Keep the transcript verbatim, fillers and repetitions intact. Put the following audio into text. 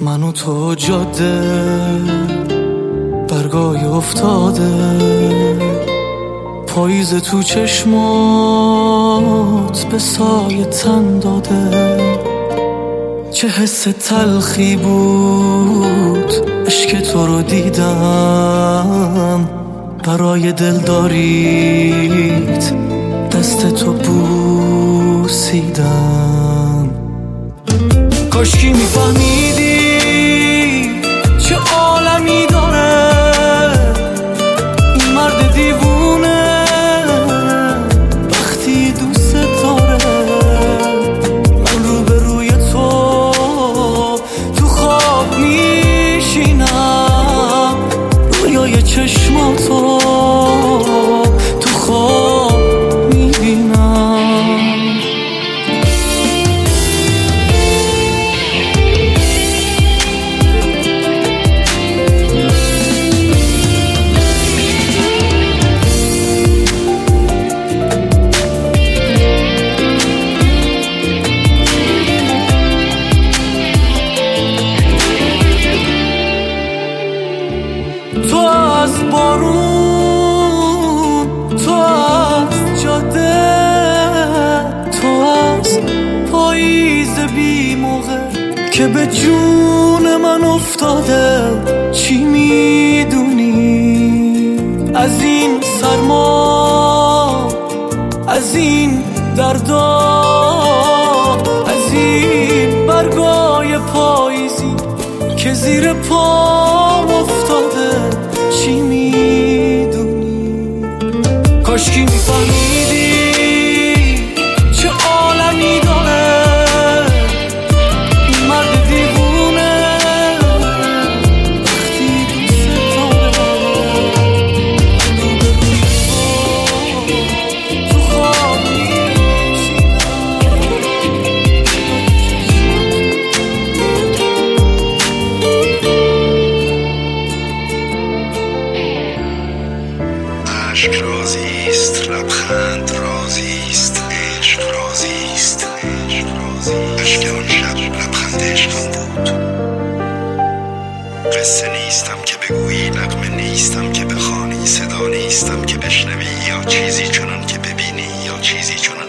من و تو جاده برگای افتاده، پاییز تو چشمات به سایه تن داده. چه حس تلخی بود عشق تو رو دیدم، برای دلداریت دست تو بوسیدم. کاشکی میفهمیدی چه عالمی داره این مرد دیوونه وقتی دوست داره. من روبروی تو تو خواب میشینم، رویای چشماتو تو خواب میبینم. تو از بارون، تو از جاده، تو از پاییز بی موقع که به جون من افتاده. چی میدونی از این سرما، از این دردا، از این برگای پاییزی که زیر پام افتاده؟ چی میدونی؟ کاشکی میفهمیدی چه عالمی داره این مرد دیوونه وقتی دوست داره. تو خواب عشق رازیست، لبخند رازیست، عشق رازیست. عشق آن شب لبخند عشقم بود. قصه نیستم که بگویی، نغمه نیستم که بخوانی، صدا نیستم که بشنوی، یا چیزی چنان که ببینی یا چیزی چنان